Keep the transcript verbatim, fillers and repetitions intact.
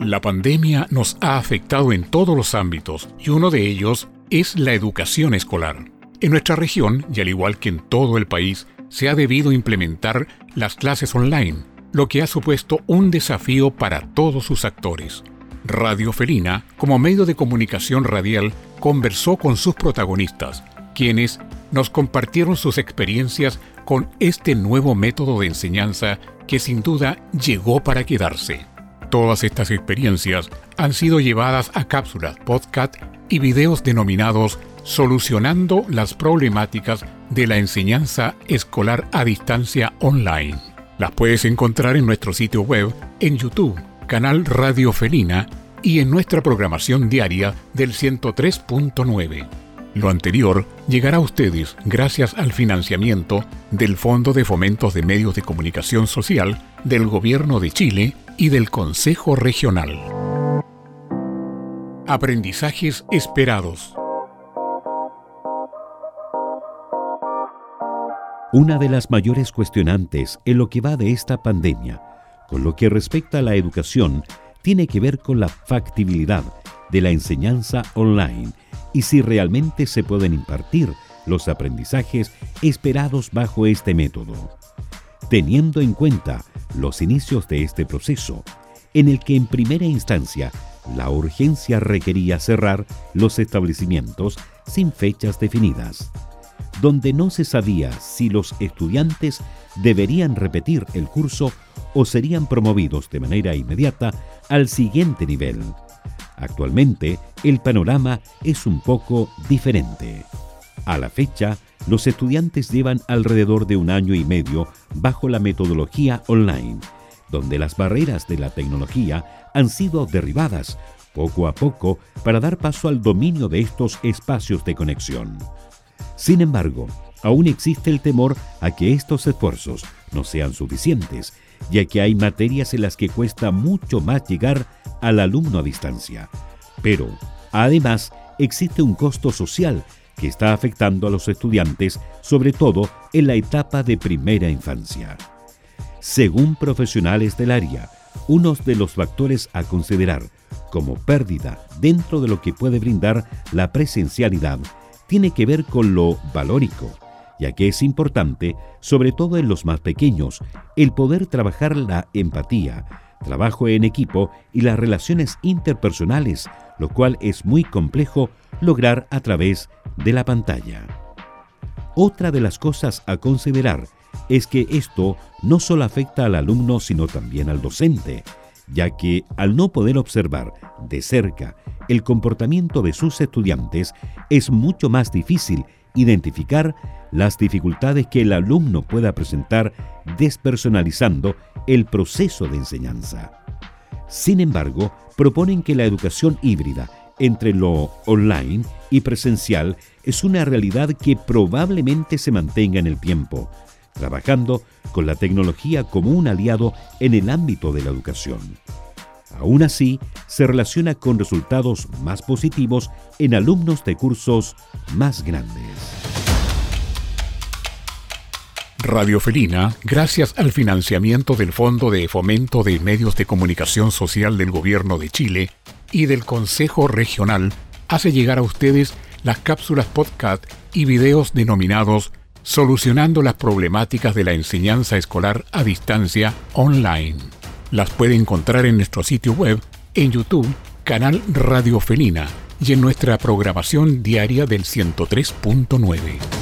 La pandemia nos ha afectado en todos los ámbitos y uno de ellos es la educación escolar. En nuestra región, y al igual que en todo el país, se ha debido implementar las clases online, lo que ha supuesto un desafío para todos sus actores. Radio Felina, como medio de comunicación radial, conversó con sus protagonistas, quienes nos compartieron sus experiencias con este nuevo método de enseñanza que sin duda llegó para quedarse. Todas estas experiencias han sido llevadas a cápsulas, podcast y videos denominados Solucionando las problemáticas de la enseñanza escolar a distancia online. Las puedes encontrar en nuestro sitio web, en YouTube, canal Radio Felina y en nuestra programación diaria del ciento tres punto nueve. Lo anterior llegará a ustedes gracias al financiamiento del Fondo de Fomentos de Medios de Comunicación Social del Gobierno de Chile y del Consejo Regional. Aprendizajes esperados. Una de las mayores cuestionantes en lo que va de esta pandemia, con lo que respecta a la educación, tiene que ver con la factibilidad de la enseñanza online y si realmente se pueden impartir los aprendizajes esperados bajo este método. Teniendo en cuenta los inicios de este proceso, en el que en primera instancia la urgencia requería cerrar los establecimientos sin fechas definidas, donde no se sabía si los estudiantes deberían repetir el curso o serían promovidos de manera inmediata al siguiente nivel. Actualmente, el panorama es un poco diferente. A la fecha, los estudiantes llevan alrededor de un año y medio bajo la metodología online, donde las barreras de la tecnología han sido derribadas poco a poco para dar paso al dominio de estos espacios de conexión. Sin embargo, aún existe el temor a que estos esfuerzos no sean suficientes, ya que hay materias en las que cuesta mucho más llegar al alumno a distancia. Pero, además, existe un costo social que está afectando a los estudiantes, sobre todo en la etapa de primera infancia. Según profesionales del área, uno de los factores a considerar como pérdida dentro de lo que puede brindar la presencialidad tiene que ver con lo valórico, ya que es importante, sobre todo en los más pequeños, el poder trabajar la empatía, trabajo en equipo y las relaciones interpersonales, lo cual es muy complejo lograr a través de la pantalla. Otra de las cosas a considerar es que esto no solo afecta al alumno, sino también al docente, ya que al no poder observar de cerca el comportamiento de sus estudiantes, es mucho más difícil identificar las dificultades que el alumno pueda presentar despersonalizando el proceso de enseñanza. Sin embargo, proponen que la educación híbrida entre lo online y presencial es una realidad que probablemente se mantenga en el tiempo, trabajando con la tecnología como un aliado en el ámbito de la educación. Aún así, se relaciona con resultados más positivos en alumnos de cursos más grandes. Radio Felina, gracias al financiamiento del Fondo de Fomento de Medios de Comunicación Social del Gobierno de Chile y del Consejo Regional, hace llegar a ustedes las cápsulas podcast y videos denominados Solucionando las problemáticas de la enseñanza escolar a distancia online. Las puede encontrar en nuestro sitio web, en YouTube, canal Radio Felina y en nuestra programación diaria del ciento tres punto nueve.